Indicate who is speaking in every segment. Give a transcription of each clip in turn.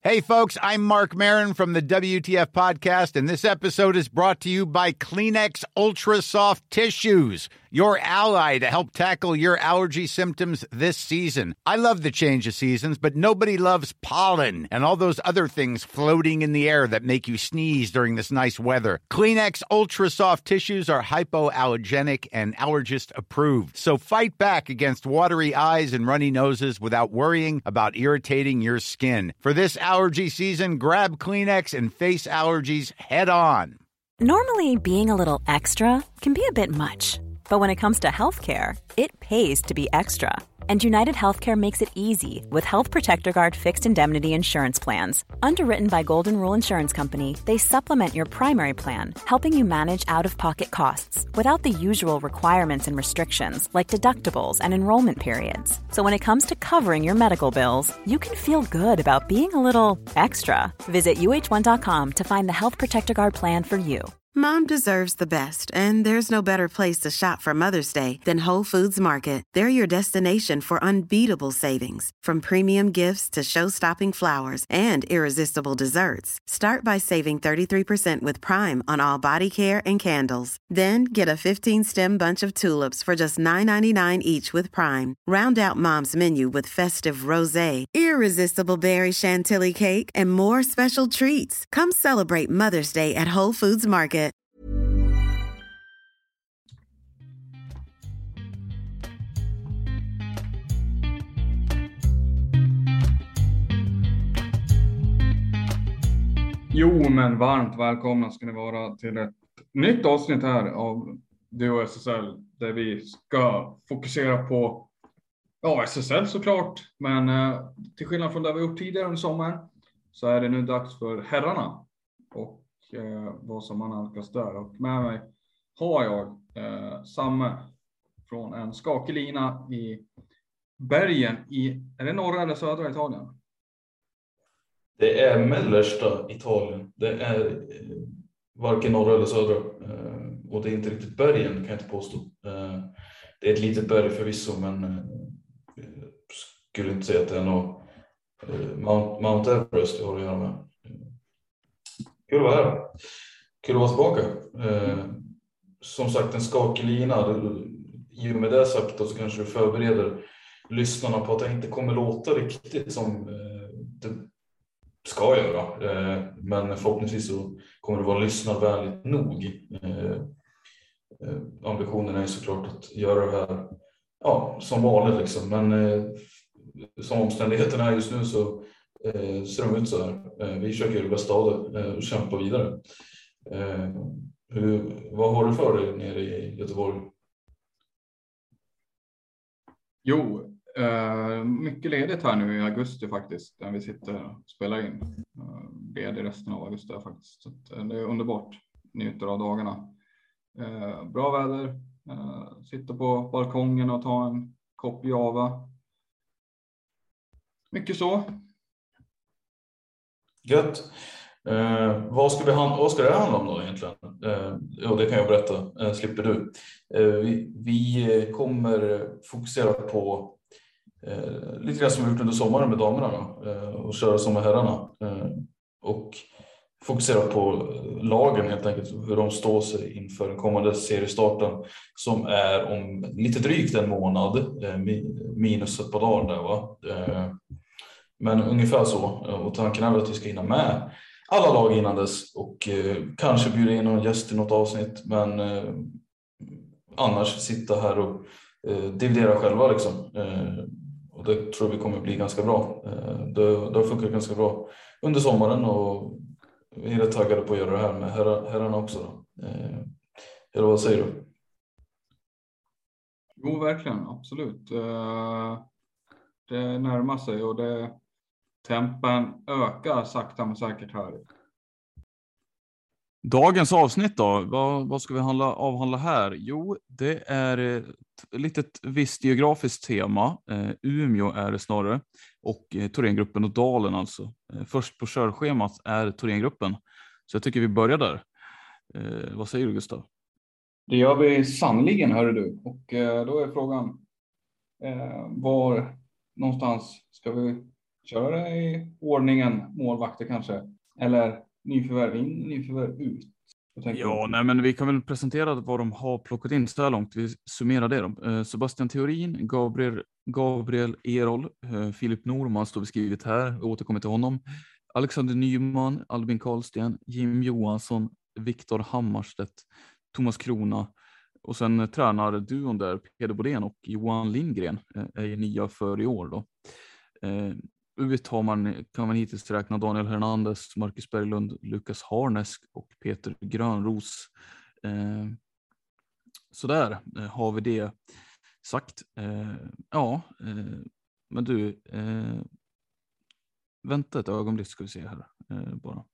Speaker 1: Hey, folks, I'm Mark Maron from the WTF Podcast, and this episode is brought to you by Kleenex Ultra Soft Tissues, your ally to help tackle your allergy symptoms this season. I love the change of seasons, but nobody loves pollen and all those other things floating in the air that make you sneeze during this nice weather. Kleenex Ultra Soft Tissues are hypoallergenic and allergist approved, so fight back against watery eyes and runny noses without worrying about irritating your skin. For this allergy season, grab Kleenex and face allergies head on.
Speaker 2: Normally, being a little extra can be a bit much, but when it comes to healthcare, it pays to be extra. And United Healthcare makes it easy with Health Protector Guard fixed indemnity insurance plans. Underwritten by Golden Rule Insurance Company, they supplement your primary plan, helping you manage out-of-pocket costs without the usual requirements and restrictions like deductibles and enrollment periods. So when it comes to covering your medical bills, you can feel good about being a little extra. Visit uh1.com to find the Health Protector Guard plan for you.
Speaker 3: Mom deserves the best, and there's no better place to shop for Mother's Day than Whole Foods Market. They're your destination for unbeatable savings, from premium gifts to show-stopping flowers and irresistible desserts. Start by saving 33% with Prime on all body care and candles. Then get a 15-stem bunch of tulips for just $9.99 each with Prime. Round out Mom's menu with festive rosé, irresistible berry chantilly cake, and more special treats. Come celebrate Mother's Day at Whole Foods Market.
Speaker 4: Jo, men varmt välkomna ska ni vara till ett nytt avsnitt här av Duo SSL, där vi ska fokusera på SSL såklart, men till skillnad från det vi gjort tidigare under sommaren så är det nu dags för herrarna och vad som man alkas där. Och med mig har jag Samme från en skakig lina i bergen är det norra eller södra Italien?
Speaker 5: Det är mellersta Italien. Det är varken norra eller södra. Och det är inte riktigt bergen, kan jag inte påstå. Det är ett litet berg förvisso, men skulle inte säga att det är något Mount Everest jag har att göra med. Kul att vara här. Kul att vara tillbaka. Som sagt, en skakig lina. I och med det sagt då, så kanske du förbereder lyssnarna på att det inte kommer låta riktigt som det ska göra. Men förhoppningsvis så kommer det vara lyssnarvänligt nog. Ambitionen är såklart att göra det här som vanligt liksom. Men som omständigheterna är just nu så ser de ut så här. Vi försöker göra det bästa av det och kämpa vidare. Vad har du för dig nere i Göteborg?
Speaker 4: Jo, mycket ledigt här nu i augusti faktiskt, när vi sitter och spelar in. Ledig resten av augusti faktiskt. Så det är underbart. Njuter av dagarna. Bra väder. Sitter på balkongen och tar en kopp Java. Mycket så.
Speaker 5: Gött. Vad ska det handla om då egentligen? Det kan jag berätta, slipper du. Vi kommer fokusera på lite grann som vi gjort under sommaren med damerna då, och köra som med herrarna. Och fokusera på lagen helt enkelt, hur de står sig inför den kommande seriestarten som är om lite drygt en månad, minus ett par dagar där va. Men ungefär så, och tanken är att vi ska hinna med alla lag innan dess och kanske bjuda in någon gäst i något avsnitt, men annars sitta här och dividera själva liksom. Och det tror vi kommer bli ganska bra. Det har funkat ganska bra under sommaren och vi är taggade på att göra det här med herrarna också då. Eller vad säger du?
Speaker 4: Jo, verkligen, absolut. Det närmar sig och tempen ökar sakta men säkert här.
Speaker 6: Dagens avsnitt då, vad ska vi avhandla här? Jo, det är ett litet visst geografiskt tema. Umeå är det snarare. Och Thorengruppen och Dalen alltså. Först på körschemat är Thorengruppen. Så jag tycker vi börjar där. Vad säger du, Gustav?
Speaker 4: Det gör vi sannoliken, hör du. Och då är frågan, var någonstans ska vi köra i ordningen målvakter kanske. Eller nyförvärv in, nyförvärv ut.
Speaker 6: Ja, nej, men vi kan väl presentera vad de har plockat in så här långt. Vi summerar det då. Sebastian Theorin, Gabriel Erol, Filip Norman står beskrivet här. Vi återkommer till honom. Alexander Nyman, Albin Karlsten, Jim Johansson, Viktor Hammarstedt, Thomas Krona och sen tränarduon där Peder Bodén och Johan Lindgren är ju nya för i år då. Ut kan man hittills räkna Daniel Hernandez, Marcus Berglund, Lukas Harnesk och Peter Grönros. Så där har vi det sagt. Men du, vänta ett ögonblick ska vi se här bara.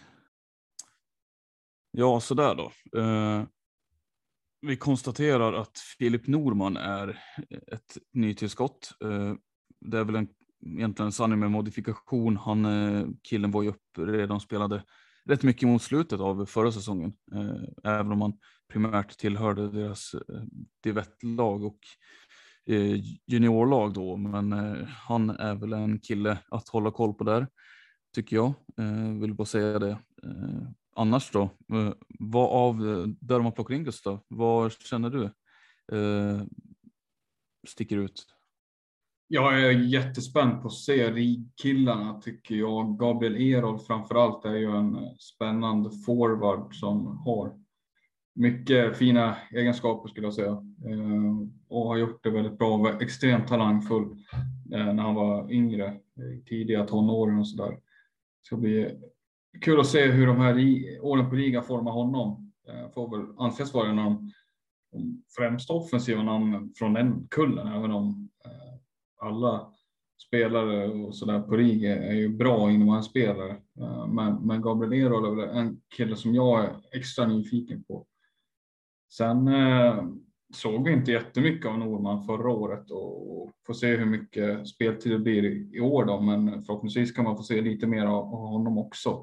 Speaker 6: Ja, så där då. Vi konstaterar att Filip Norman är ett nytillskott. Det är väl egentligen en sanning med modifikation. Killen var ju upp redan, spelade rätt mycket mot slutet av förra säsongen. Även om han primärt tillhörde deras divettlag och juniorlag då. Men han är väl en kille att hålla koll på där, tycker jag. Vill bara säga det. Annars då, vad av där de har plockat in Gustav, vad känner du sticker ut?
Speaker 4: Jag är jättespänd på att se RIG-killarna, tycker jag. Gabriel Erol framförallt är ju en spännande forward som har mycket fina egenskaper, skulle jag säga. Och har gjort det väldigt bra, var extremt talangfull när han var yngre, tidiga tonåren och sådär. Det ska bli kul att se hur de här åren på liga formar honom. Får väl anses vara en av de främsta offensiva namnen från den kullen, även om alla spelare och sådär på Riga är ju bra inom en spelare. Men Gabriel Erol är väl en kille som jag är extra nyfiken på. Sen såg vi inte jättemycket av Norman förra året och får se hur mycket speltid det blir i år då. Men förhoppningsvis kan man få se lite mer av honom också.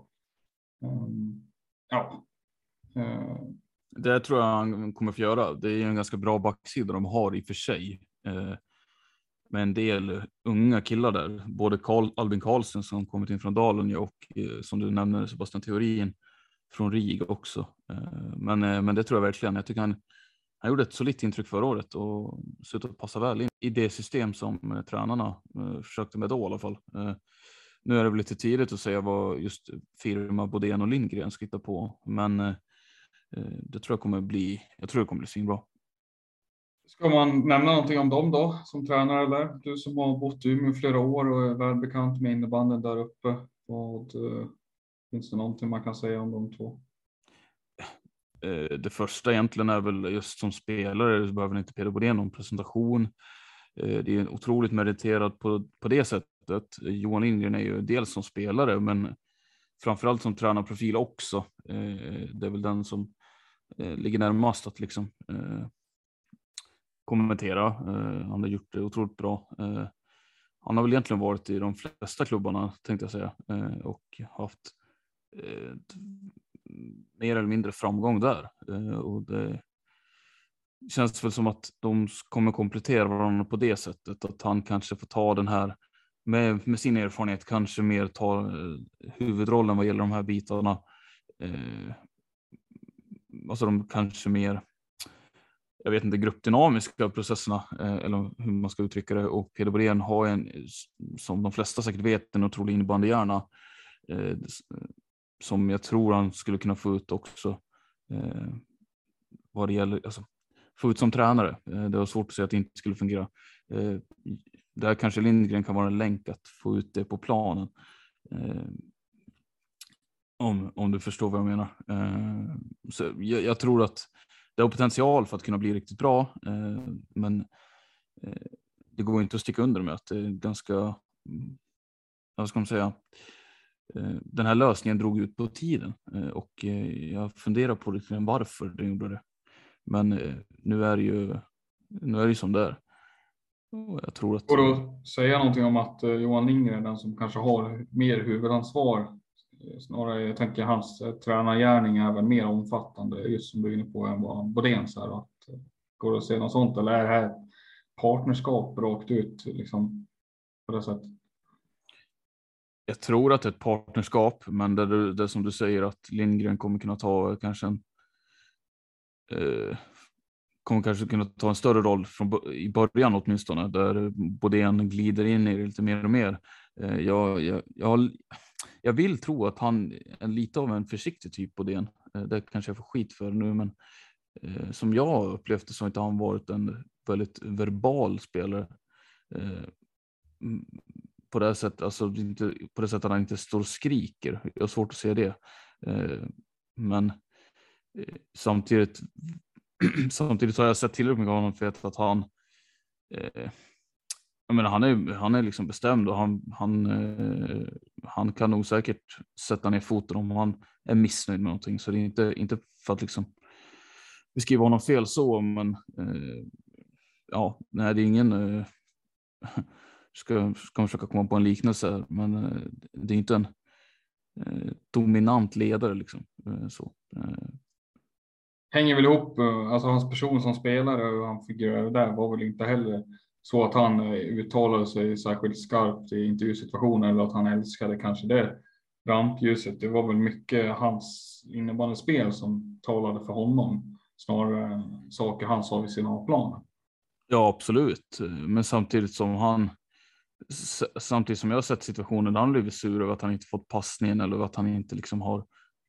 Speaker 6: Det tror jag han kommer att göra. Det är en ganska bra backsida de har i och för sig. Med en del unga killar där. Både Albin Karlsten som kommit in från Dalen och som du nämnde Sebastian Theorin från Riga också. Men det tror jag verkligen. Jag tycker han gjorde ett solitt intryck förra året och ser ut att passa väl in i det system som tränarna försökte med då i alla fall. Nu är det väl lite tidigt att säga vad just firma Bodén och Lindgren ska hitta på. Men det tror jag kommer bli svinbra.
Speaker 4: Ska man nämna någonting om dem då som tränare, eller? Du som har bott i Umeå flera år och är välbekant med innebanden där uppe. Finns det någonting man kan säga om de två?
Speaker 6: Det första egentligen är väl just som spelare så behöver inte Peder Bodén någon presentation. Det är otroligt meriterad på det sättet. Johan Lindgren är ju dels som spelare men framförallt som tränarprofil också. Det är väl den som ligger närmast att liksom kommentera. Han har gjort det otroligt bra. Han har väl egentligen varit i de flesta klubbarna, tänkte jag säga, och haft mer eller mindre framgång där. Och det känns väl som att de kommer komplettera varandra på det sättet, att han kanske får ta den här med sin erfarenhet, kanske mer ta huvudrollen vad gäller de här bitarna. Alltså de kanske mer, jag vet inte, gruppdynamiska processerna eller hur man ska uttrycka det. Och Peder Bodén har en, som de flesta säkert vet, en otrolig innebandyhjärna som jag tror han skulle kunna få ut också vad det gäller, alltså få ut som tränare. Det var svårt att säga att det inte skulle fungera. Där kanske Lindgren kan vara en länk att få ut det på planen. Om du förstår vad jag menar. Så jag tror att det har potential för att kunna bli riktigt bra. Men det går inte att sticka under med att det är ganska, vad ska man säga, den här lösningen drog ut på tiden. Och jag funderar på lite varför det gjorde det. Men nu är det ju som det är. Och jag tror att...
Speaker 4: Går du att säga någonting om att Johan Lindgren är den som kanske har mer huvudansvar? Snarare, jag tänker hans tränargärning är väl mer omfattande, just som du är inne på, än vad Bodén säger. Går det att säga något sånt, eller är det här partnerskap rakt ut liksom, på det sättet?
Speaker 6: Jag tror att det är ett partnerskap, men det som du säger att Lindgren kommer kunna ta kanske kunna ta en större roll i början åtminstone, där Bodén glider in i det lite mer och mer. Jag vill tro att han är lite av en försiktig typ Bodén. Det kanske jag får skit för nu, men som jag upplevt det så har inte han varit en väldigt verbal spelare. På det sättet, alltså inte på det sättet att han inte står och skriker. Jag har svårt att se det. Men samtidigt har jag sett tillräckligt mycket av honom för att han jag menar, han är liksom bestämd, och han kan nog säkert sätta ner foten om han är missnöjd med någonting. Så det är inte för att liksom beskriva honom fel så, men ja, nej, det är ingen ska man försöka komma på en liknelse, men det är inte en dominant ledare liksom. Så.
Speaker 4: Hänger väl ihop, alltså hans person som spelare och han figurerar där var väl inte heller så att han uttalade sig särskilt skarpt i intervjusituationer, eller att han älskade kanske det rampljuset. Det var väl mycket hans innebandyspel som talade för honom, snarare saker han sa vid sina avplaner.
Speaker 6: Ja, absolut. Men samtidigt som jag har sett situationer där han blivit sur över att han inte fått passningen, eller att han inte liksom har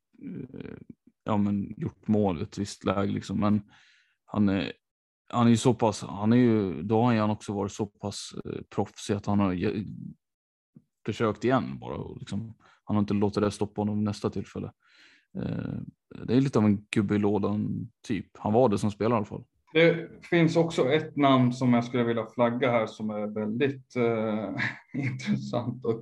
Speaker 6: gjort mål i ett visst läge liksom. Men han är ju så pass, då har han också varit så pass proffsig att han har försökt igen bara, och liksom, han har inte låtit det stoppa honom nästa tillfälle. Det är lite av en gubbe i lådan typ. Han var det som spelare i alla fall.
Speaker 4: Det finns också ett namn som jag skulle vilja flagga här som är väldigt intressant och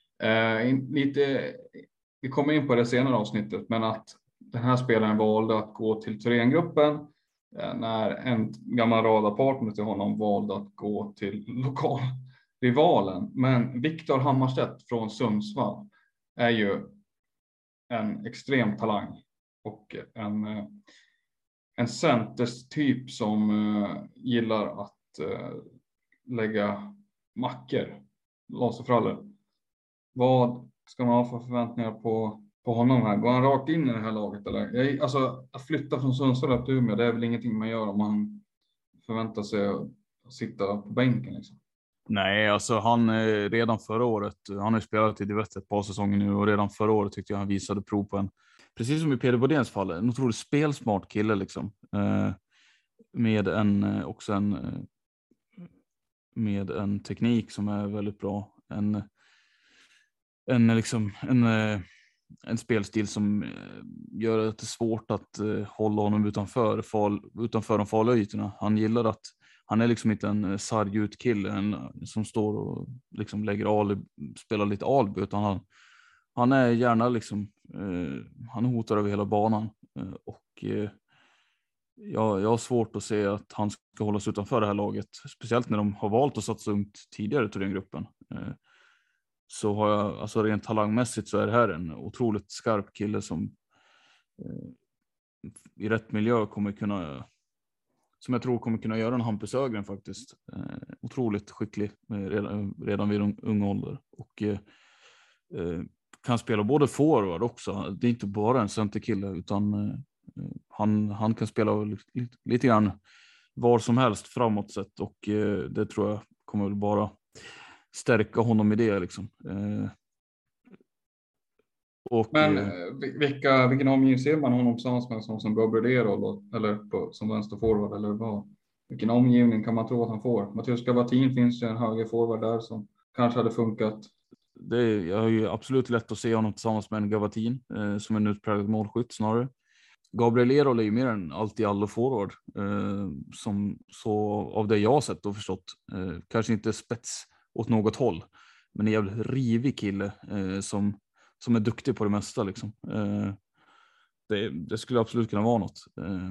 Speaker 4: vi kommer in på det senare avsnittet, men att den här spelaren valde att gå till Thorengruppen när en gammal radarpartner till honom valde att gå till lokalrivalen. Men Viktor Hammarstedt från Sundsvall är ju en extrem talang och en centerstyp som gillar att lägga mackor, laserfrallor. Vad ska man ha för förväntningar på honom här? Går han rakt in i det här laget? Eller? Alltså, att flytta från Sundsvall till Umeå, det är väl ingenting man gör om man förväntar sig att sitta på bänken liksom.
Speaker 6: Nej, alltså han redan förra året, han har spelat i Divet ett par säsonger nu, och redan förra året tyckte jag han visade prov på precis som i Peder Bodéns fall, en otroligt spelsmart kille liksom. Med en teknik som är väldigt bra. En spelstil som gör det svårt att hålla honom utanför de farliga ytorna. Han gillar att han är liksom inte en sargut kille som står och liksom spelar lite Alby, utan han är gärna liksom han hotar över hela banan, och jag har svårt att se att han ska hållas utanför det här laget, speciellt när de har valt att satsa ungt tidigare till den gruppen. Så har jag, alltså rent talangmässigt så är det här en otroligt skarp kille som i rätt miljö som jag tror kommer kunna göra en Hampus Ögren faktiskt. Otroligt skicklig redan vid en ung ålder, och kan spela både forward också. Det är inte bara en centerkille, utan han kan spela lite grann var som helst framåt sett, och det tror jag kommer väl bara stärka honom i det liksom.
Speaker 4: Men vilken omgivning ser man honom tillsammans med som Gabrielero eller som vänsterforward, eller vad? Vilken omgivning kan man tro att han får? Mattias Gavatin, finns det en högerforward där som kanske hade funkat?
Speaker 6: Jag har ju absolut lätt att se honom tillsammans med en Gavatin som en utpräglad målskytt snarare. Gabrielero är ju mer än allt i allo forward, som så av det jag har sett och förstått, kanske inte spets åt något håll, men en jävligt rivig kille som är duktig på det mesta liksom. Det skulle absolut kunna vara något.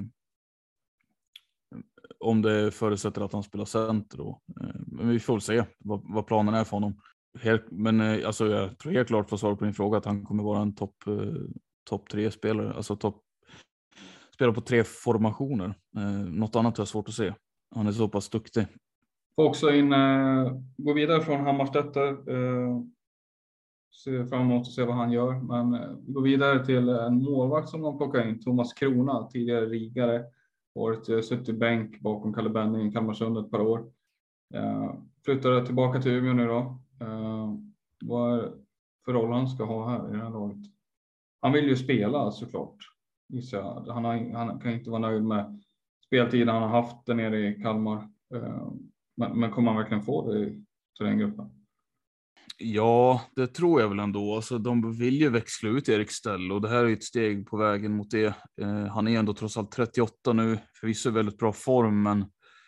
Speaker 6: Om det förutsätter att han spelar center då. Men vi får se vad planen är för honom. Men alltså, jag tror helt klart, för att svara på din fråga, att han kommer vara en topp 3 spelare. Alltså spela på 3 formationer. Något annat är svårt att se. Han är så pass duktig.
Speaker 4: Också gå vidare från Hammarstedt ser fram emot att se vad han gör. Men vi går vidare till en målvakt som de plockar in. Thomas Krona, tidigare rigare. Varit suttit bänk bakom Kalle Benning i Kalmarsund ett par år. Flyttade tillbaka till Umeå nu då. Vad är för roll han ska ha här i det här laget? Han vill ju spela såklart. Han kan inte vara nöjd med speltiden han har haft där nere i Kalmar. Men kommer han verkligen få det till den gruppen?
Speaker 6: Ja, det tror jag väl ändå. Alltså, de vill ju växla ut Erik Stell och det här är ett steg på vägen mot det. Han är ändå trots allt 38 nu, förvisso väldigt bra form, men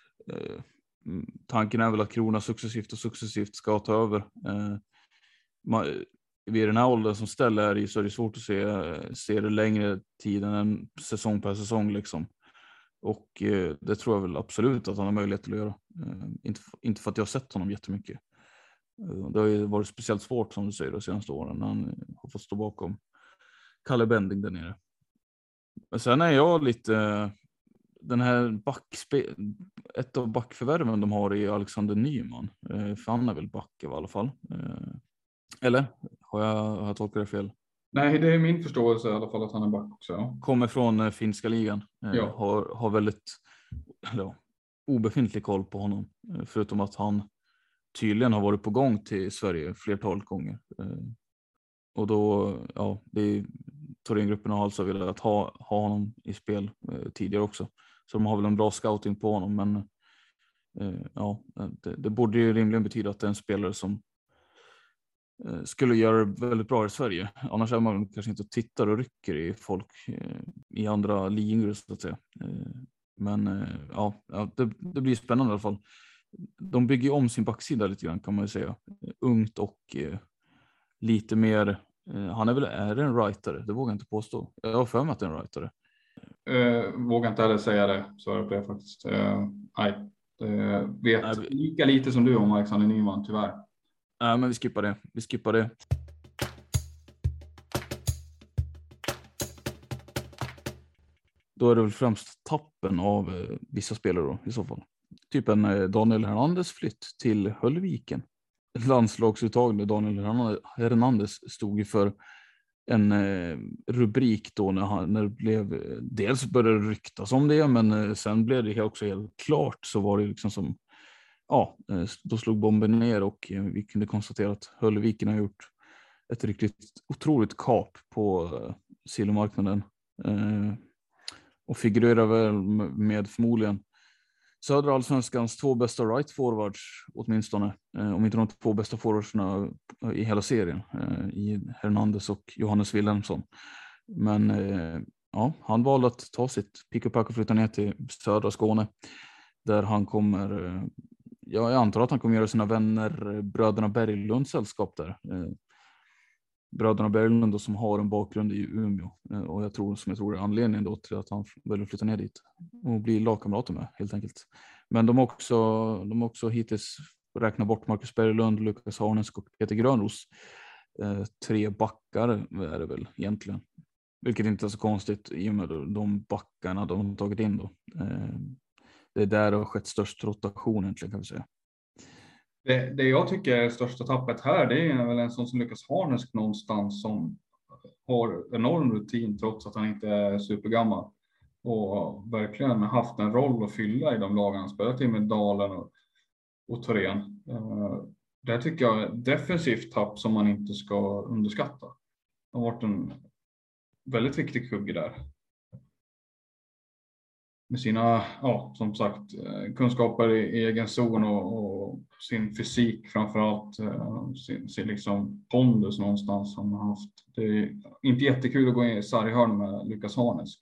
Speaker 6: tanken är väl att Krona successivt ska ta över. Vid den här åldern som Stell är i så är det svårt att se det längre tid än en säsong per säsong liksom. Och det tror jag väl absolut att han har möjlighet att göra. Inte för att jag har sett honom jättemycket. Det har ju varit speciellt svårt som du säger de senaste åren när han har fått stå bakom Kalle Benning där nere. Men sen är jag lite den här ett av backförvärven de har i Alexander Nyman. För han är väl back i alla fall. Eller? Har jag tolkat det fel?
Speaker 4: Nej, det är min förståelse i alla fall att han är back också. Ja.
Speaker 6: Kommer från finska ligan.
Speaker 4: Ja.
Speaker 6: Har väldigt obefintlig koll på honom. Förutom att han tydligen har varit på gång till Sverige flertal gånger. Och då, ja, Thorengruppen har alltså velat ha honom i spel tidigare också. Så de har väl en bra scouting på honom. Men ja, det borde ju rimligen betyda att det är en spelare som skulle göra det väldigt bra i Sverige. Annars är man kanske inte tittar och rycker i folk i andra ligor så att säga. Men ja, det blir spännande i alla fall. De bygger om sin backsida lite grann kan man ju säga. Ungt och lite mer. Han är det en rightare? Det vågar jag inte påstå. Jag har för mig att det är en rightare.
Speaker 4: Vågar inte heller säga det. Så är det faktiskt. Nej. Vet lika lite som du om Alexander Nyman tyvärr.
Speaker 6: Nej, men vi skippar det. Då är det väl främst tappen av vissa spelare då, i så fall. Typ en Daniel Hernandez flytt till Höllviken. Landslagsuttagning Daniel Hernandez stod ju för en rubrik då när det blev, dels började ryktas om det, men sen blev det också helt klart, så var det liksom som, ja, då slog bomben ner och vi kunde konstatera att Höllviken har gjort ett riktigt otroligt kap på silvermarknaden och figurerar väl med förmodligen södra allsvenskans 2 bästa right forwards åtminstone, om inte de 2 bästa forwardsna i hela serien, i Hernandez och Johannes Wilhelmsson. Men ja, han valde att ta sitt pick och pack och flytta ner till södra Skåne där han kommer, jag antar att han kommer göra sina vänner bröderna Berglund sällskap där. Bröderna Berglund då, som har en bakgrund i Umeå, och jag tror är anledningen då till att han väljer att flytta ner dit och bli lagkamrater med helt enkelt. Men de har också hittills räknat bort Marcus Berglund, Lukas Harnesk och Peter Grönros. 3 backar är det väl egentligen, vilket inte är så konstigt i och med de backarna de har tagit in då. Det är där det har skett störst rotation egentligen, kan vi säga.
Speaker 4: Det jag tycker är största tappet här, det är väl en sån som Lukas Harnesk någonstans, som har enorm rutin trots att han inte är supergammal och verkligen haft en roll att fylla i de lagen han spelat i med Dalen och Thorén. Det tycker jag är ett defensivt tapp som man inte ska underskatta. Det har varit en väldigt viktig kugge där. Med sina, ja, som sagt, kunskaper i egen zon och sin fysik framförallt, sin liksom pondus någonstans som har haft. Det är inte jättekul att gå in i sarghörn med Lukas Harnesk.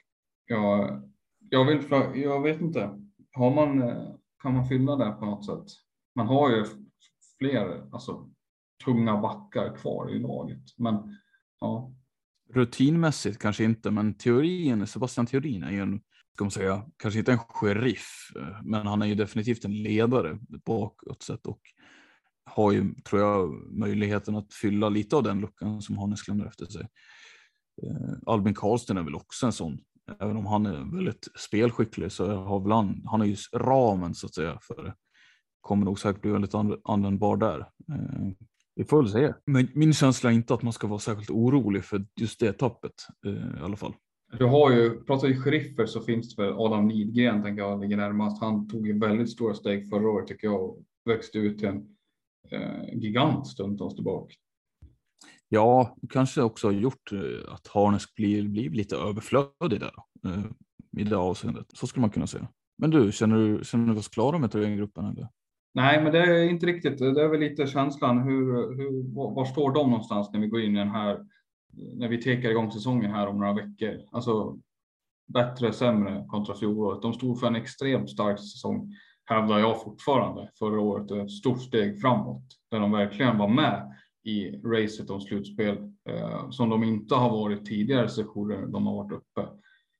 Speaker 4: Jag vet inte. Kan man fylla det på något sätt? Man har ju fler tunga backar kvar i laget. Men ja.
Speaker 6: Rutinmässigt kanske inte, men Sebastian Theorin är ju en, ska man säga, kanske inte en sheriff, men han är ju definitivt en ledare bakåt sett och har ju, tror jag, möjligheten att fylla lite av den luckan som Harnesk lämnar efter sig. Albin Karlsten är väl också en sån, även om han är väldigt spelskicklig, så har väl han är ju ramen så att säga för det. Kommer nog säkert bli väldigt användbar där. Vi får väl se. Men min känsla är inte att man ska vara särskilt orolig för just det tappet i alla fall.
Speaker 4: Du pratar ju sheriffer, så finns det väl Adam Lidgren, tänker jag, ligger närmast. Han tog ju väldigt stora steg förra året, tycker jag, och växte ut till en gigant stundtals tillbaka.
Speaker 6: Ja, kanske också har gjort att Harnesk blir lite överflödig där i det avseendet. Så skulle man kunna säga. Men du, känner du oss klara med Thorengruppen eller?
Speaker 4: Nej, men det är inte riktigt. Det är väl lite känslan. Var står de någonstans när vi går in i den här, när vi tekar igång säsongen här om några veckor? Alltså bättre, sämre kontra fjolåret. De stod för en extremt stark säsong, hävdar jag fortfarande, förra året. Ett stort steg framåt, där de verkligen var med i racet om slutspel, som de inte har varit tidigare sessioner de har varit uppe.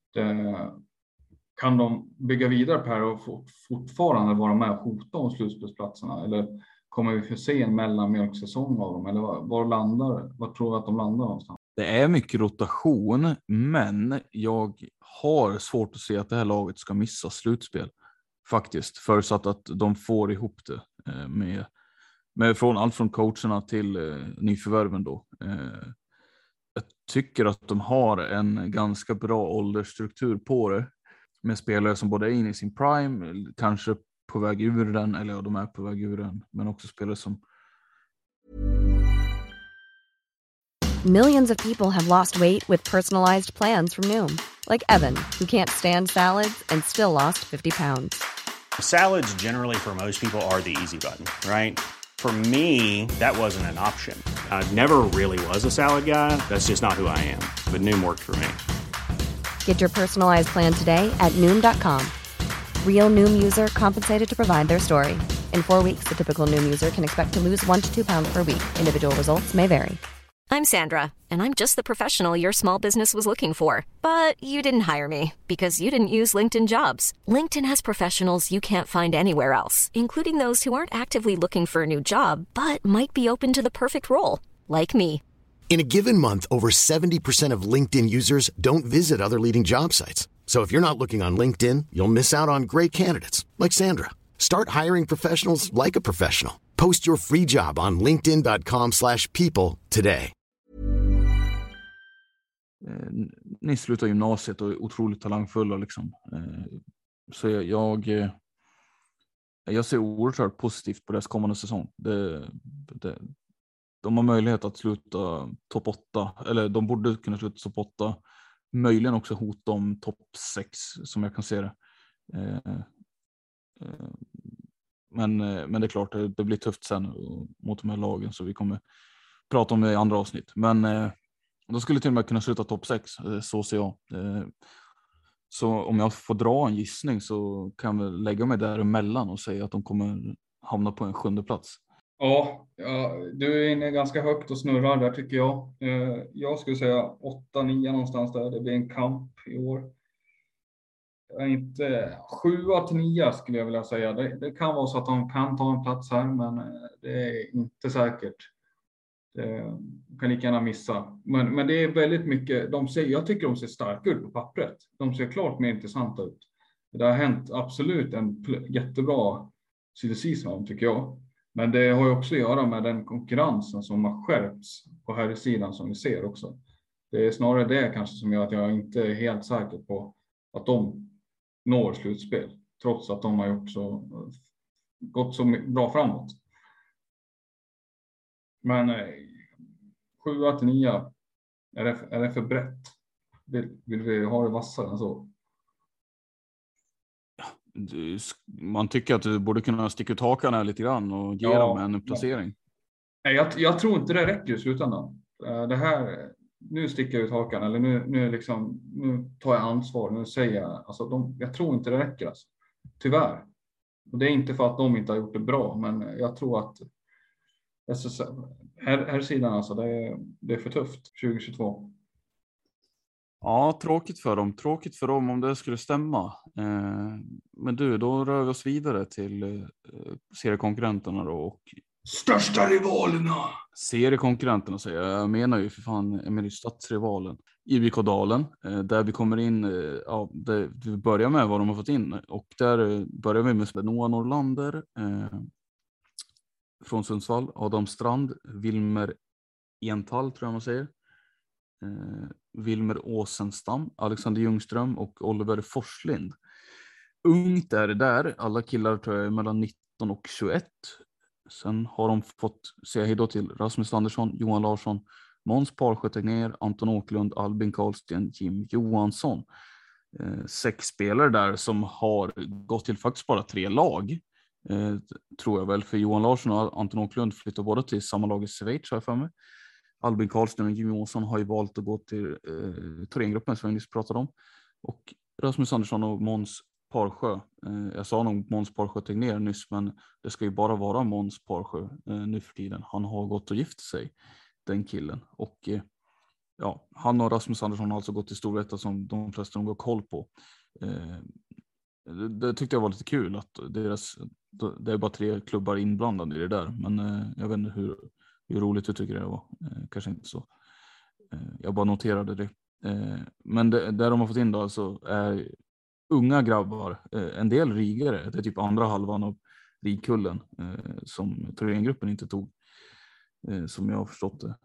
Speaker 4: Kan de bygga vidare på här och fortfarande vara med och hota om slutspelsplatserna? Eller kommer vi få se en mellanmjölksäsong av dem? Eller vad tror du att de landar någonstans?
Speaker 6: Det är mycket rotation, men jag har svårt att se att det här laget ska missa slutspel. Faktiskt, förutsatt att de får ihop det med från allt från coacherna till nyförvärven då. Jag tycker att de har en ganska bra åldersstruktur på det. Med spelare som både är inne i sin prime, kanske på väg ur den, eller ja, de är på väg ur den. Men också spelare som...
Speaker 2: Millions of people have lost weight with personalized plans from Noom. Like Evan, who can't stand salads and still lost 50 pounds.
Speaker 7: Salads generally for most people are the easy button, right? For me, that wasn't an option. I never really was a salad guy. That's just not who I am. But Noom worked for me.
Speaker 2: Get your personalized plan today at Noom.com. Real Noom user compensated to provide their story. In 4 weeks, the typical Noom user can expect to lose 1 to 2 pounds per week. Individual results may vary.
Speaker 8: I'm Sandra, and I'm just the professional your small business was looking for. But you didn't hire me because you didn't use LinkedIn Jobs. LinkedIn has professionals you can't find anywhere else, including those who aren't actively looking for a new job, but might be open to the perfect role, like me.
Speaker 9: In a given month, over 70% of LinkedIn users don't visit other leading job sites. So if you're not looking on LinkedIn, you'll miss out on great candidates like Sandra. Start hiring professionals like a professional. Post your free job on linkedin.com/people today.
Speaker 6: Ni slutar gymnasiet och är otroligt talangfulla liksom. Så jag ser oerhört positivt på deras kommande säsong. De har möjlighet att sluta topp 8, eller de borde kunna sluta topp 8. Möjligen också hota om topp 6 som jag kan se det. Men det är klart, det blir tufft sen mot de här lagen, så vi kommer prata om det i andra avsnitt. Men de skulle till och med kunna sluta topp 6, så ser jag. Så om jag får dra en gissning så kan vi lägga mig däremellan och säga att de kommer hamna på en 7:e plats.
Speaker 4: Ja, du är inne ganska högt och snurrar där, tycker jag. Jag skulle säga 8-9 någonstans där. Det blir en kamp i år. Inte 7-9 skulle jag vilja säga. Det kan vara så att de kan ta en plats här, men det är inte säkert. Det kan lika gärna missa. Men det är väldigt mycket. Jag tycker de ser starka ut på pappret. De ser klart mer intressanta ut. Det har hänt absolut en jättebra season, tycker jag. Men det har ju också att göra med den konkurrensen som har skärpts på här sidan som vi ser också. Det är snarare det kanske som gör att jag inte är helt säker på att de når slutspel. Trots att de har gått så bra framåt. Men 7-9, är det för brett? Vill vi ha det vassare än så?
Speaker 6: Man tycker att du borde kunna sticka ut hakan lite grann och ge dem en placering.
Speaker 4: Jag tror inte det räcker i slutändan. Det här, nu sticker jag ut hakan, eller nu tar jag ansvar, nu säger jag, alltså jag tror inte det räcker alltså. Tyvärr. Och det är inte för att de inte har gjort det bra, men jag tror att här sidan alltså, det är för tufft 2022.
Speaker 6: Ja, tråkigt för dem om det skulle stämma. Men du, då rör vi oss vidare till seriekonkurrenterna då. Och
Speaker 4: största rivalerna!
Speaker 6: Seriekonkurrenterna säger jag menar ju för fan stadsrivalen. IBK-dalen, där vi kommer in, vi börjar med vad de har fått in. Och där börjar vi med Noah Norlander. från Sundsvall, Adam Strand, Wilmer Entall tror jag man säger. Wilmer Åsenstam, Alexander Ljungström och Oliver Forslind. Ungt är det där. Alla killar tror jag är mellan 19 och 21. Sen har de fått säga hej då till Rasmus Andersson, Johan Larsson, Måns Parsjö-Tegnér, Anton Åkerlund, Albin Karlsten, Jim Johansson. 6 spelare där som har gått till faktiskt bara 3 lag. Tror jag väl, för Johan Larsson och Anton Åkerlund flyttar båda till samma lag i Schweiz, har jag för mig. Albin Karlsten och Jim Johansson har ju valt att gå till Thorengruppen som vi nyss pratade om. Och Rasmus Andersson och Måns Parsjö. Jag sa nog Måns Parsjö-Tegnér nyss, men det ska ju bara vara Måns Parsjö nu för tiden. Han har gått och gift sig, den killen. Och ja, han och Rasmus Andersson har alltså gått till Storvreta som de flesta har koll på. Det tyckte jag var lite kul att det är bara 3 klubbar inblandade i det där. Men jag vet inte hur roligt du tycker det var. Kanske inte så. Jag bara noterade det. Men det de har fått in då alltså är unga grabbar. En del rigare. Det är typ andra halvan av rigkullen som Thorengruppen inte tog. Som jag har förstått det.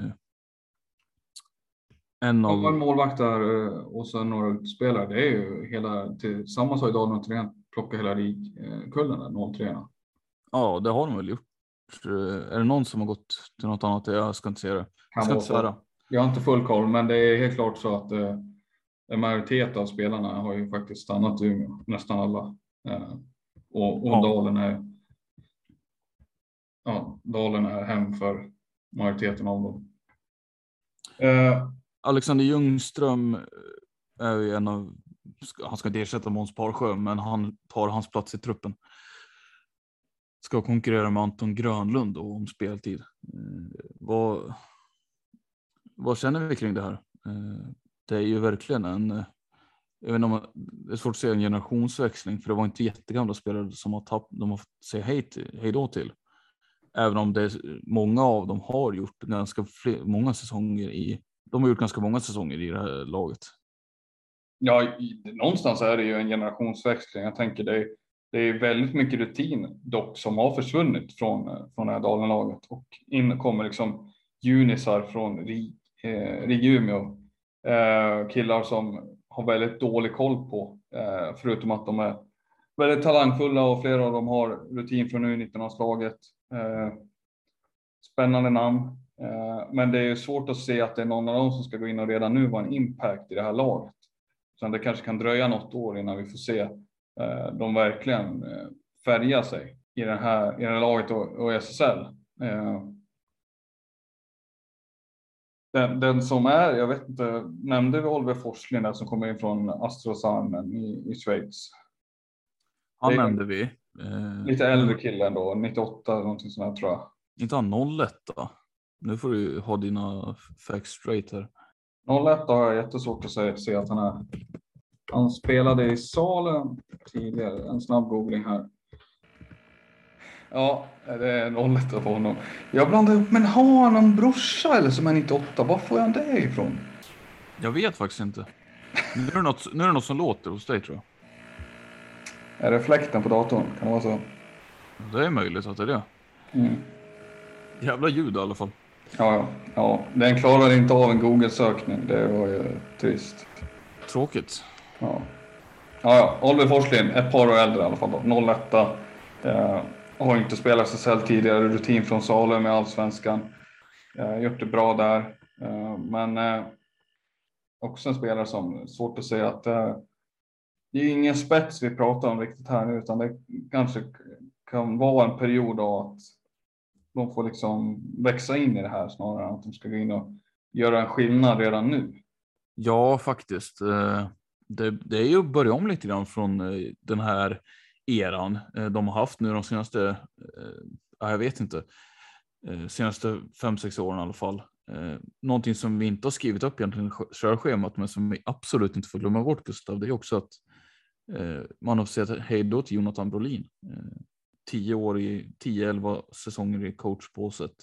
Speaker 6: En
Speaker 4: målvakt där och sen några utspelare. Det är ju tillsammans har ju Dalen och Thorén plockat hela rigkullen där, 03.
Speaker 6: Ja, det har de väl gjort. Är det någon som har gått till något annat? Jag ska inte säga det.
Speaker 4: Jag har inte full koll, men det är helt klart så att en majoritet av spelarna har ju faktiskt stannat i Umeå. Nästan alla. Och Dalen är hem för majoriteten av dem.
Speaker 6: Alexander Ljungström är ju han ska inte ersätta Måns Parsjö, men han tar hans plats i truppen. Ska konkurrera med Anton Grönlund om speltid. Vad känner vi kring det här? Det är ju verkligen jag vet inte det är svårt att säga en generationsväxling, för det var inte jättegamla spelare som de har fått säga hej då till. Även om många av dem har gjort många säsonger de har gjort ganska många säsonger i det här laget.
Speaker 4: Ja, någonstans är det ju en generationsväxling. Jag tänker det är väldigt mycket rutin dock som har försvunnit från det här Dalenlaget. Och in kommer liksom junisar från Rig Umeå. Killar som har väldigt dålig koll på. Förutom att de är väldigt talangfulla och flera av dem har rutin från U19-slaget. Spännande namn. Men det är ju svårt att se att det är någon av dem som ska gå in och redan nu vara en impact i det här laget. Så det kanske kan dröja något år innan vi får se de verkligen färga sig i det här laget och SSL. Den som jag vet inte, nämnde vi Oliver Forslind där som kommer in från Astrosan i Schweiz.
Speaker 6: Han nämnde vi.
Speaker 4: Lite äldre killen då, 98 någonting sånt här tror jag.
Speaker 6: Inte han 01 då? Nu får du ha dina facts straight här.
Speaker 4: 01 har jag jättesvårt att se att han är. Han spelade i Salem tidigare. En snabb googling här. Ja, det är 01 på honom. Jag blandade upp, men har han en brorsa eller som är 98? Var får han det ifrån?
Speaker 6: Jag vet faktiskt inte. Nu är det något som låter hos dig tror jag.
Speaker 4: Är det fläkten på datorn? Kan det vara så?
Speaker 6: Det är möjligt att det är det.
Speaker 4: Mm.
Speaker 6: Jävla ljud i alla fall.
Speaker 4: Ja, den klarar inte av en Google-sökning. Det var ju trist.
Speaker 6: Tråkigt.
Speaker 4: Ja. Oliver Forslind, ett par år äldre i alla fall då. 01. Har inte spelat SSL tidigare. Rutin från Salem med Allsvenskan. Gjort det bra där. Men också en spelare som svårt att säga att det är ingen spets vi pratar om riktigt här nu. Utan det kanske kan vara en period av att de får liksom växa in i det här snarare än att de ska gå in och göra en skillnad redan nu.
Speaker 6: Ja, faktiskt. Det är ju att börja om lite grann från den här eran de har haft nu de senaste, jag vet inte, senaste 5-6 åren i alla fall. Någonting som vi inte har skrivit upp egentligen i körschemat, men som vi absolut inte får glömma bort, Gustav, det är också att man har sett hej då till Jonathan Brolin. 10-11 säsonger i coachpåset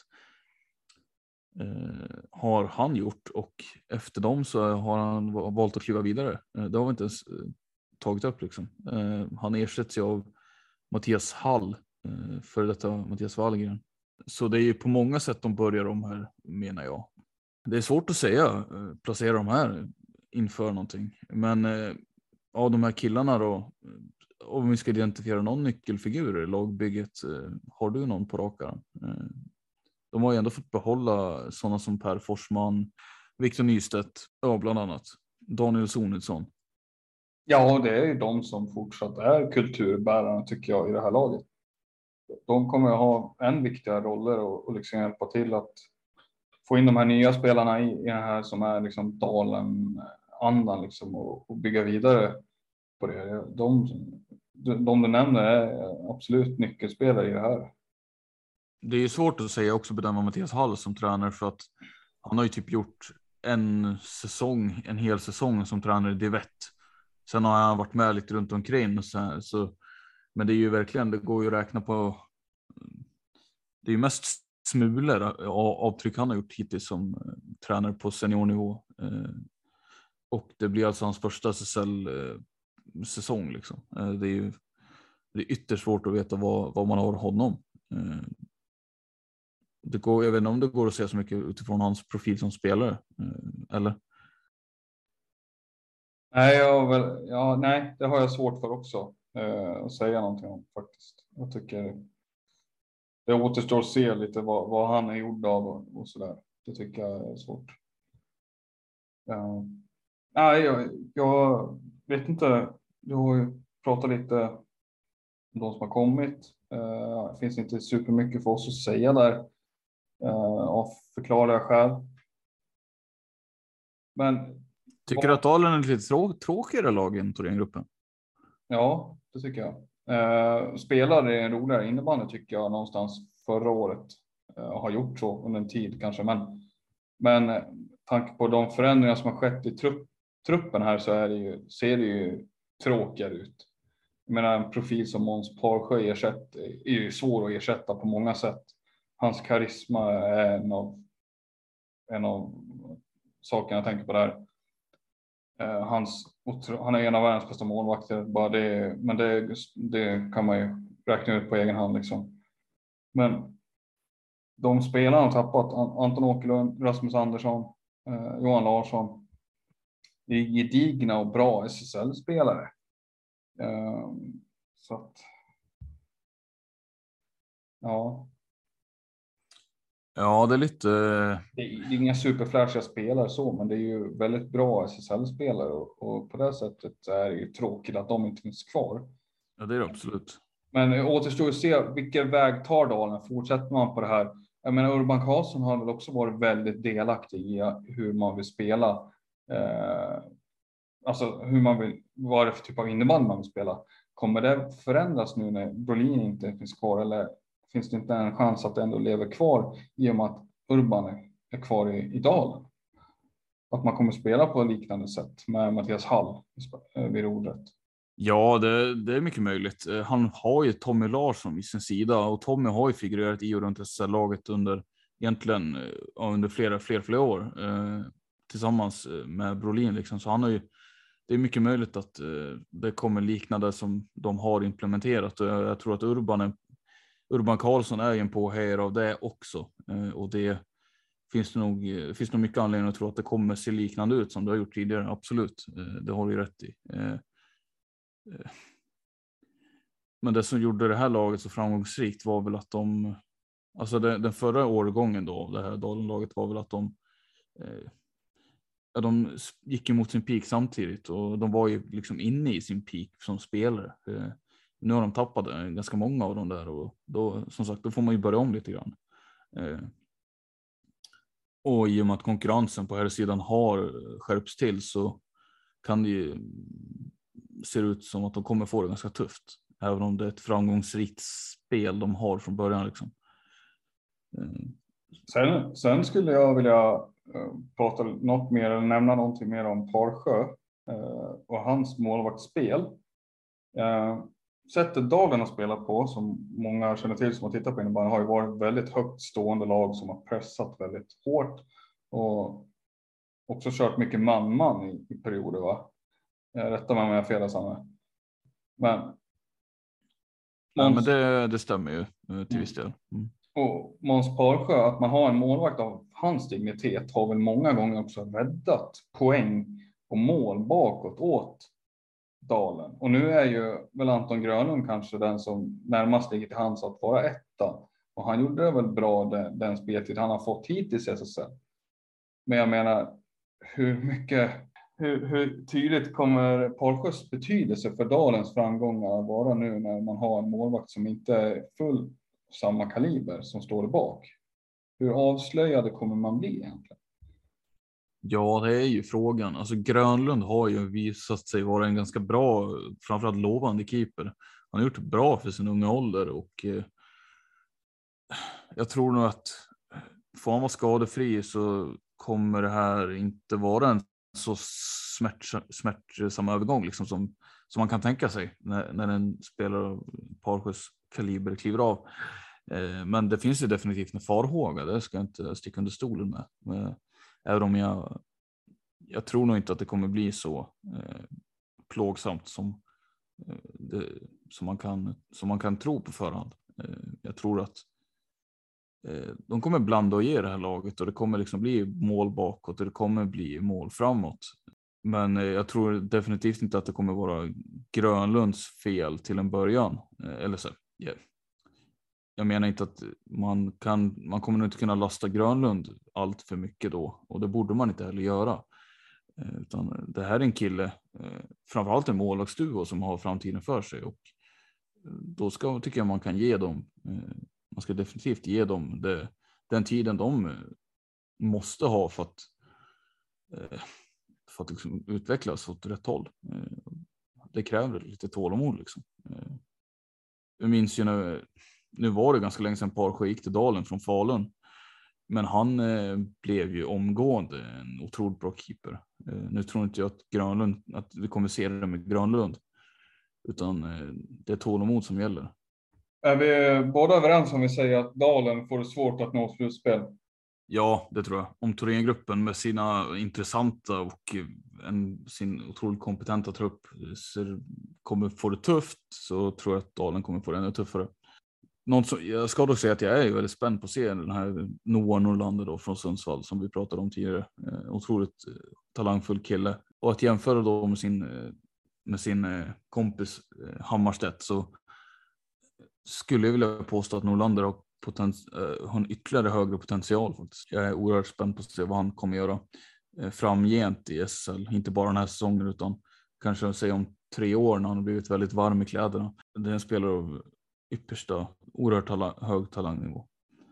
Speaker 6: har han gjort, och efter dem så har han valt att kliva vidare. Det har vi inte ens tagit upp liksom. Han ersätts av Mattias Hall för detta Mattias Wallgren. Så det är ju på många sätt de börjar om här, menar jag. Det är svårt att säga, placera de här inför någonting. Men av de här killarna då, om vi ska identifiera någon nyckelfigur i lagbygget, har du någon på rak arm? De har ju ändå fått behålla sådana som Per Forsman, Victor Nystedt, ja, bland annat. Daniel Sonidsson.
Speaker 4: Ja, det är ju de som fortsatt är kulturbärarna, tycker jag, i det här laget. De kommer att ha än viktigare roller och liksom hjälpa till att få in de här nya spelarna i det här som är liksom Dalen-andan liksom, och bygga vidare på det. De du nämner är absolut nyckelspelare i det här.
Speaker 6: Det är ju svårt att säga också bedöma Mattias Hall som tränare, för att han har ju typ gjort en hel säsong som tränare i Divett. Sen har han varit med lite runt omkring och så, men det är ju verkligen, det går ju att räkna på, det är ju mest smulor avtryck han har gjort hittills som tränare på seniornivå. Och det blir alltså hans första SSL-säsong liksom. Det är ytterst svårt att veta vad man har honom. Jag vet inte om det går att se så mycket utifrån hans profil som spelare, eller?
Speaker 4: Nej, det har jag svårt för också att säga någonting om faktiskt. Jag tycker det återstår att se lite vad han är gjord av och sådär. Det tycker jag är svårt. Nej, jag vet inte. Du har ju pratat lite om de som har kommit. Det finns inte supermycket för oss att säga där. Av förklarliga skäl. Men
Speaker 6: tycker du att Dalen är lite tråkigare lag än Thorengruppen?
Speaker 4: Ja, det tycker jag. Spelare är en roligare innebandy tycker jag någonstans förra året. Har gjort så under en tid kanske. Men tanke på de förändringar som har skett i truppen här så ser det ju tråkigare ut. Jag menar, en profil som Måns Parsjö är ju svår att ersätta på många sätt. Hans karisma är en av sakerna jag tänker på där. Han är en av världens bästa målvakter. Men det kan man ju räkna ut på egen hand liksom. Men de spelarna har tappat Anton Åkerlund, Rasmus Andersson, Johan Larsson. Det är gedigna och bra SSL-spelare. Så att ja.
Speaker 6: Ja, det är lite...
Speaker 4: Det är inga superflashiga spelare så, men det är ju väldigt bra SSL-spelare och på det sättet är det ju tråkigt att de inte finns kvar.
Speaker 6: Ja, det är det absolut.
Speaker 4: Men återstår att se vilken väg tar Dalen. Fortsätter man på det här? Jag menar, Urban Karlsson har väl också varit väldigt delaktig i hur man vill spela. Alltså vad är det för typ av innebandy man vill spela? Kommer det förändras nu när Brolin inte finns kvar, eller finns det inte en chans att det ändå lever kvar i och med att Urban är kvar i Dalen? Att man kommer spela på liknande sätt med Mattias Hall vid rodret.
Speaker 6: Ja, det är mycket möjligt. Han har ju Tommy Larsson vid sin sida och Tommy har ju figurerat i och runt SSL-laget under flera år tillsammans med Brolin liksom. Så han har ju, det är mycket möjligt att det kommer liknande som de har implementerat, och jag tror att Urban Karlsson är en påhejare av det också, och det finns nog mycket anledning att tro att det kommer se liknande ut som det har gjort tidigare. Absolut, det har du rätt i. Men det som gjorde det här laget så framgångsrikt var väl att den förra årgången då, det här Dalenlaget, var väl att de gick emot sin peak samtidigt, och de var ju liksom inne i sin peak som spelare. Nu har de tappat ganska många av dem där, och då, som sagt, då får man ju börja om lite grann. Och i och med att konkurrensen på här sidan har skärpts till, så kan det ju se ut som att de kommer få det ganska tufft, även om det är ett framgångsrikt spel de har från början liksom.
Speaker 4: Sen skulle jag vilja prata något mer, eller nämna någonting mer om Parsjö och hans målvaktsspel. Sättet Dalen har spelat på, som många känner till som har tittat på innebandy, har ju varit väldigt högt stående lag som har pressat väldigt hårt och också kört mycket man i perioder, va? Rätta mig om jag har fel, Sanne. Men
Speaker 6: Ja, men det stämmer ju till viss del.
Speaker 4: Och Måns Parsjö, att man har en målvakt av hans dignitet har väl många gånger också räddat poäng och mål bakåt åt Dalen. Och nu är ju väl Anton Grönlund kanske den som närmast ligger till hands att vara etta. Och han gjorde det väl bra den speltid han har fått hittills i SSL. Men jag menar, hur tydligt kommer Parsjös betydelse för Dalens framgångar vara nu när man har en målvakt som inte är full samma kaliber som står bak? Hur avslöjade kommer man bli egentligen?
Speaker 6: Ja, det är ju frågan. Alltså Grönlund har ju visat sig vara en ganska bra, framförallt lovande keeper. Han har gjort det bra för sin unga ålder och jag tror nog att får han vara skadefri så kommer det här inte vara en så smärtsam övergång liksom som man kan tänka sig när en spelare av Parsjös kaliber kliver av. Men det finns ju definitivt en farhåga, det ska jag inte sticka under stolen med. Även om jag tror nog inte att det kommer bli så plågsamt som man kan tro på förhand. Jag tror att de kommer blanda och ge det här laget och det kommer liksom bli mål bakåt och det kommer bli mål framåt. Men jag tror definitivt inte att det kommer vara Grönlunds fel till en början. Eller så, yeah. Jag menar inte att man kommer nog inte kunna lasta Grönlund allt för mycket då. Och det borde man inte heller göra. Utan det här är en kille, framförallt en målvaktsduo som har framtiden för sig. Och då tycker jag man kan ge dem, man ska definitivt ge dem den tiden de måste ha för att liksom utvecklas åt rätt håll. Det kräver lite tålamod liksom. Jag minns ju nu var det ganska länge sedan Parsjö gick till Dalen från Falun. Men han blev ju omgående en otroligt bra keeper. Nu tror inte jag att vi kommer se det med Grönlund. Utan det är tålamod som gäller.
Speaker 4: Är vi båda överens om vi säger att Dalen får det svårt att nå slutspel?
Speaker 6: Ja, det tror jag. Om Thorengruppen med sina intressanta och sin otroligt kompetenta trupp kommer få det tufft, så tror jag att Dalen kommer få det ännu tuffare. Jag ska då säga att jag är väldigt spänd på att se den här Noah Norlander då från Sundsvall som vi pratade om tidigare. Otroligt talangfull kille. Och att jämföra då med sin kompis Hammarstedt, så skulle jag vilja påstå att Norlander har en ytterligare högre potential faktiskt. Jag är oerhört spänd på att se vad han kommer göra framgent i SSL. Inte bara den här säsongen utan kanske säga om 3 år när han har blivit väldigt varm i kläderna. Det är en spelare av yppersta, oerhört hög talangnivå.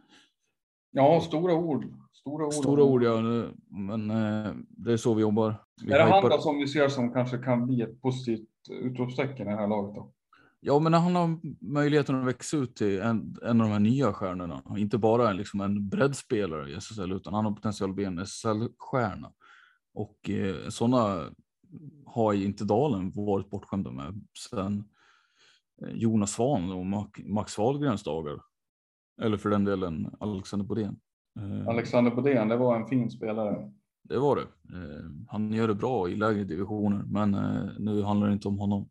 Speaker 4: Ja, stora ord.
Speaker 6: Stora ord, ja. Men det är så vi jobbar.
Speaker 4: Är det han då som vi ser som kanske kan bli ett positivt utropstecken i det här laget då?
Speaker 6: Ja, men han har möjligheten att växa ut till en av de här nya stjärnorna. Inte bara liksom en breddspelare i SSL, utan han har potential att bli en SSL-stjärna. Och sådana har inte Dalen varit bortskämda med sen Jonas Svahn och Max Wahlgrens dagar. Eller för den delen Alexander Bodén.
Speaker 4: Alexander Bodén, det var en fin spelare.
Speaker 6: Det var det. Han gör det bra i lägre divisioner, men nu handlar det inte om honom.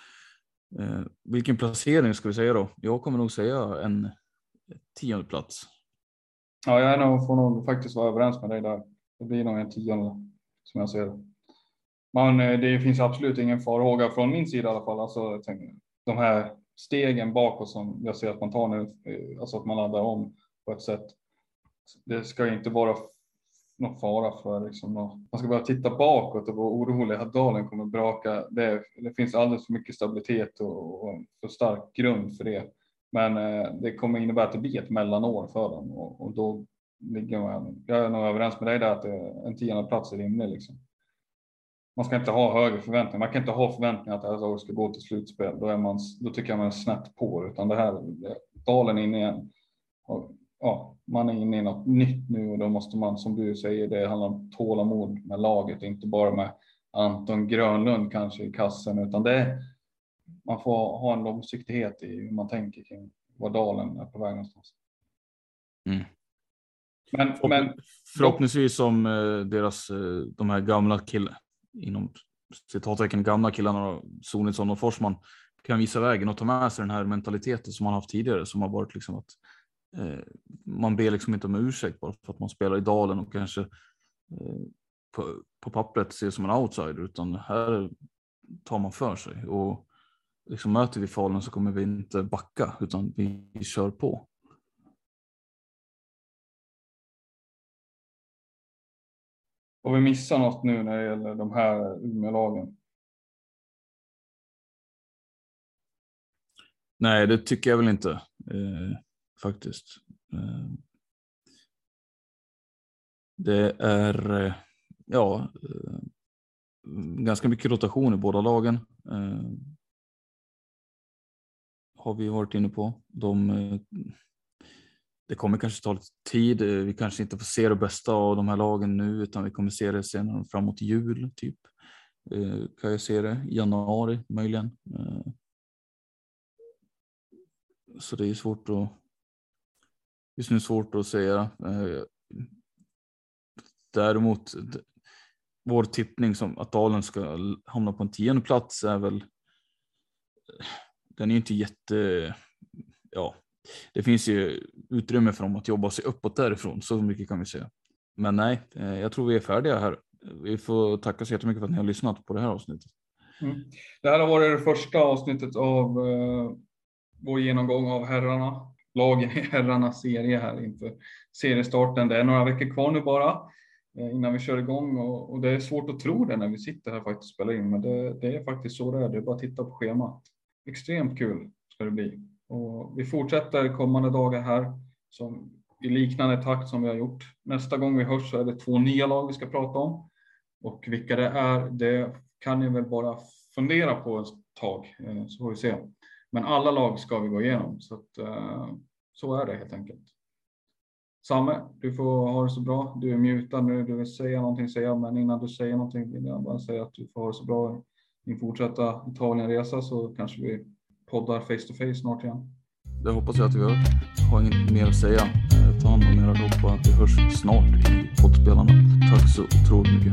Speaker 6: Vilken placering ska vi säga då? Jag kommer nog säga en 10:e plats.
Speaker 4: Ja, jag får nog faktiskt vara överens med dig där. Det blir nog en 10:e som jag ser det. Men det finns absolut ingen farhåga från min sida i alla fall. Alltså, de här stegen bakåt som jag ser att man tar nu, alltså att man laddar om på ett sätt. Det ska inte vara någon fara för liksom, man ska bara titta bakåt och vara orolig att Dalen kommer braka. Det finns alldeles för mycket stabilitet och för stark grund för det. Men det kommer innebära att det blir ett mellanår för dem och då ligger jag är nog överens med dig där att en 10:e plats är rimlig liksom. Man ska inte ha högre förväntningar. Man kan inte ha förväntningar att det här laget ska gå till slutspel. Då tycker jag man är snett på. Utan det här, Dalen är inne igen. Ja, man är inne i något nytt nu och då måste man, som du säger, det handlar om tålamod med laget. Inte bara med Anton Grönlund kanske i kassen. Utan man får ha en långsiktighet i hur man tänker kring vad Dalen är på väg någonstans.
Speaker 6: Mm.
Speaker 4: Men
Speaker 6: förhoppningsvis som de här gamla killarna, inom citattecken gamla killarna, Sonitsson och Forsman, kan visa vägen och ta med sig den här mentaliteten som man haft tidigare, som har varit liksom att man ber liksom inte om ursäkt bara för att man spelar i Dalen och kanske på pappret ser som en outsider, utan här tar man för sig, och liksom möter vi Falun så kommer vi inte backa, utan vi kör på.
Speaker 4: Och vi missar något nu när det gäller de här Umeå-lagen?
Speaker 6: Nej, det tycker jag väl inte faktiskt. Det är ganska mycket rotation i båda lagen. Har vi varit inne på. Det kommer kanske ta lite tid. Vi kanske inte får se det bästa av de här lagen nu, utan vi kommer se det senare framåt jul typ. Kan jag se det? Januari möjligen. Så det är svårt att säga. Däremot vår tippning som att Dalen ska hamna på en 10:e plats är väl, den är ju inte det finns ju utrymme för dem att jobba sig uppåt därifrån, så mycket kan vi säga. Men nej, jag tror vi är färdiga här. Vi får tacka så jättemycket för att ni har lyssnat på det här avsnittet.
Speaker 4: Det här har varit det första avsnittet av vår genomgång av herrarna. Lagen i herrarnas serie här inför seriestarten. Det är några veckor kvar nu bara innan vi kör igång, och det är svårt att tro det när vi sitter här faktiskt och spelar in, men det är faktiskt så det är. Det är bara att titta på schemat. Extremt kul ska det bli. Och vi fortsätter kommande dagar här som i liknande takt som vi har gjort. Nästa gång vi hörs så är det 2 nya lag vi ska prata om. Och vilka det är, det kan ni väl bara fundera på ett tag, så får vi se. Men alla lag ska vi gå igenom, så så är det helt enkelt. Samme, du får ha det så bra. Du är mutad nu, du vill säga någonting, men innan du säger någonting vill jag bara säga att du får ha det så bra i din fortsätta Italienresa, så kanske vi poddar face to face snart igen.
Speaker 6: Det hoppas jag att vi gör. Har inget mer att säga. Ta hand om er allihopa. Vi hörs snart i poddspelarna. Tack så otroligt mycket.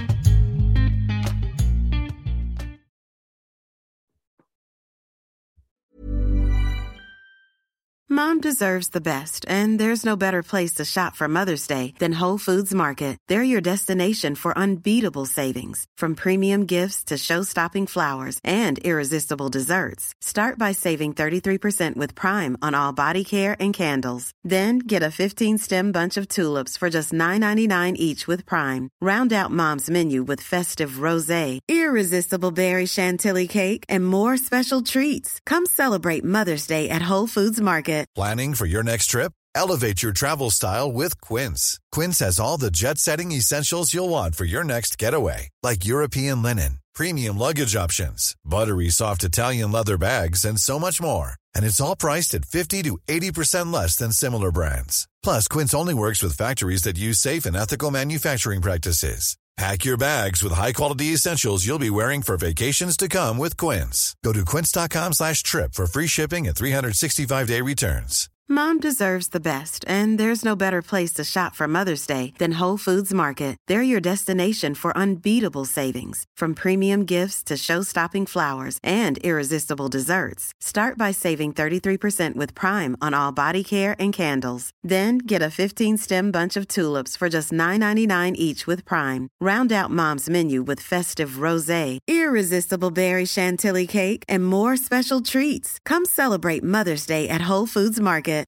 Speaker 3: Mom deserves the best, and there's no better place to shop for Mother's Day than Whole Foods Market. They're your destination for unbeatable savings, from premium gifts to show-stopping flowers and irresistible desserts. Start by saving 33% with Prime on all body care and candles. Then get a 15-stem bunch of tulips for just $9.99 each with Prime. Round out Mom's menu with festive rosé, irresistible berry chantilly cake, and more special treats. Come celebrate Mother's Day at Whole Foods Market.
Speaker 10: Planning for your next trip? Elevate your travel style with Quince. Quince has all the jet-setting essentials you'll want for your next getaway, like European linen, premium luggage options, buttery soft Italian leather bags, and so much more. And it's all priced at 50 to 80% less than similar brands. Plus, Quince only works with factories that use safe and ethical manufacturing practices. Pack your bags with high-quality essentials you'll be wearing for vacations to come with Quince. Go to quince.com/trip for free shipping and 365-day returns.
Speaker 3: Mom deserves the best, and there's no better place to shop for Mother's Day than Whole Foods Market. They're your destination for unbeatable savings, from premium gifts to show-stopping flowers and irresistible desserts. Start by saving 33% with Prime on all body care and candles. Then get a 15-stem bunch of tulips for just $9.99 each with Prime. Round out Mom's menu with festive rosé, irresistible berry chantilly cake, and more special treats. Come celebrate Mother's Day at Whole Foods Market.